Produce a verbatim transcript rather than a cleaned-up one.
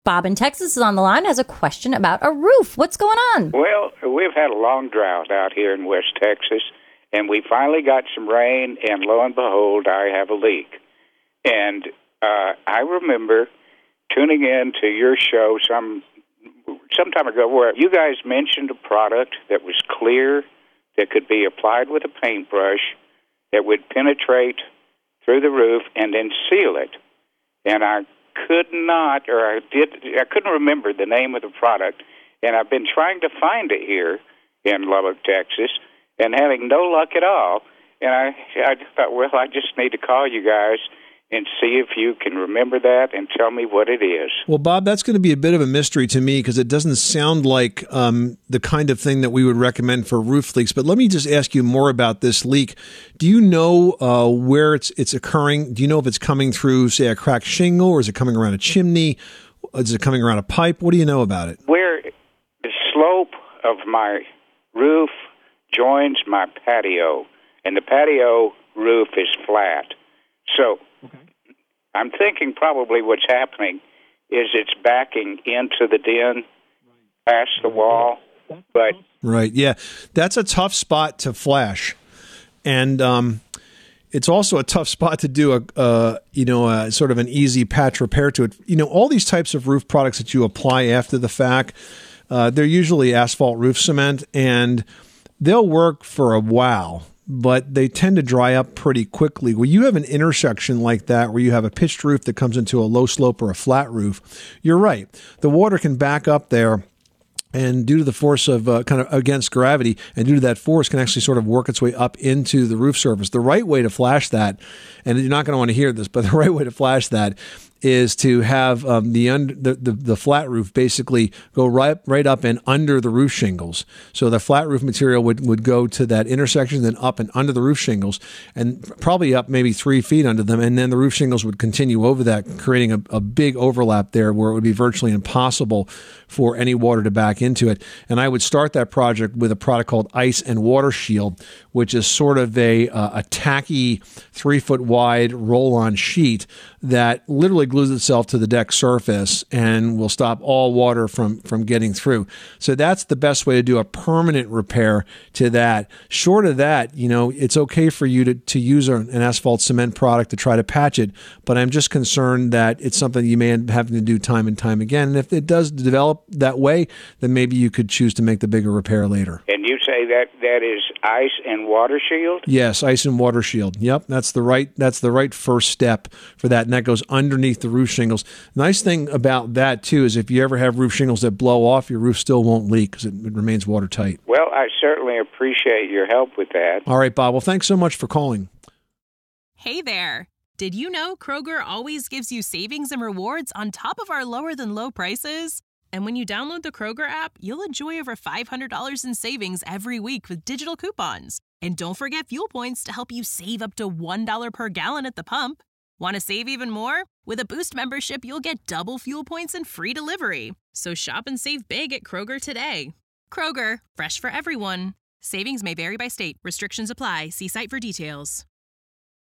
Bob in Texas is on the line, has a question about a roof. What's going on? Well, we've had a long drought out here in West Texas, and we finally got some rain, and lo and behold, I have a leak. And uh, I remember tuning in to your show some some time ago where you guys mentioned a product that was clear, that could be applied with a paintbrush, that would penetrate through the roof and then seal it. And I could not, or I did, I couldn't remember the name of the product, and I've been trying to find it here in Lubbock, Texas, and having no luck at all. And I, I thought, well, I just need to call you guys and see if you can remember that and tell me what it is. Well, Bob, that's going to be a bit of a mystery to me because it doesn't sound like um, the kind of thing that we would recommend for roof leaks. But let me just ask you more about this leak. Do you know uh, where it's it's occurring? Do you know if it's coming through, say, a cracked shingle, or is it coming around a chimney? Is it coming around a pipe? What do you know about it? Where the slope of my roof joins my patio, and the patio roof is flat. So okay. I'm thinking probably what's happening is it's backing into the den past the wall. But right, yeah, that's a tough spot to flash, and um, it's also a tough spot to do a uh, you know a, sort of an easy patch repair to it. You know, all these types of roof products that you apply after the fact, uh, they're usually asphalt roof cement, and they'll work for a while, but they tend to dry up pretty quickly. When you have an intersection like that, where you have a pitched roof that comes into a low slope or a flat roof, you're right. The water can back up there, and due to the force of uh, kind of against gravity, and due to that force, can actually sort of work its way up into the roof surface. The right way to flash that, and you're not going to want to hear this, but the right way to flash that is to have um, the, under, the, the the flat roof basically go right right up and under the roof shingles. So the flat roof material would, would go to that intersection, then up and under the roof shingles, and probably up maybe three feet under them, and then the roof shingles would continue over that, creating a, a big overlap there where it would be virtually impossible for any water to back into it. And I would start that project with a product called Ice and Water Shield, which is sort of a, uh, a tacky three foot wide roll-on sheet that literally glues itself to the deck surface and will stop all water from, from getting through. So that's the best way to do a permanent repair to that. Short of that, you know, it's okay for you to, to use an asphalt cement product to try to patch it, but I'm just concerned that it's something you may end up having to do time and time again. And if it does develop that way, then maybe you could choose to make the bigger repair later. And you say that that is Ice and Water Shield? Yes, Ice and Water Shield. Yep, that's the right that's the right first step for that, and that goes underneath the roof shingles. Nice thing about that too is if you ever have roof shingles that blow off, your roof still won't leak because it, it remains watertight. Well, I certainly appreciate your help with that. All right, Bob. Well, thanks so much for calling. Hey there. Did you know Kroger always gives you savings and rewards on top of our lower than low prices? And when you download the Kroger app, you'll enjoy over five hundred dollars in savings every week with digital coupons. And don't forget fuel points to help you save up to one dollar per gallon at the pump. Want to save even more? With a Boost membership, you'll get double fuel points and free delivery. So shop and save big at Kroger today. Kroger, fresh for everyone. Savings may vary by state. Restrictions apply. See site for details.